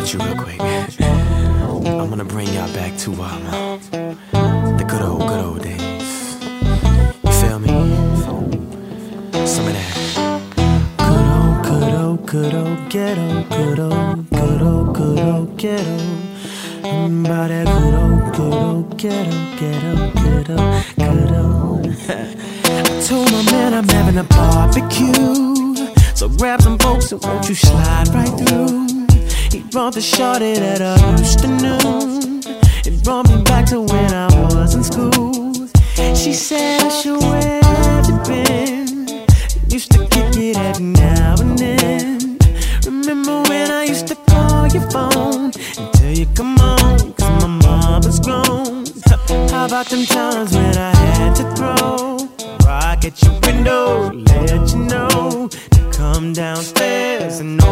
at you real quick. I wanna bring y'all back to the good old days. You feel me? Some of that good old ghetto, good old ghetto. By that good old ghetto. I told my man I'm having a barbecue, so grab some folks and won't you slide right through. He brought the shorty that I used to know. It brought me back to when I was in school. She said, "So where have you been? Used to kick it every now and then. Remember when I used to call your phone and tell you come on, 'cause my mama's grown. How about them times when I had to throw rock at your window, let you know to come downstairs and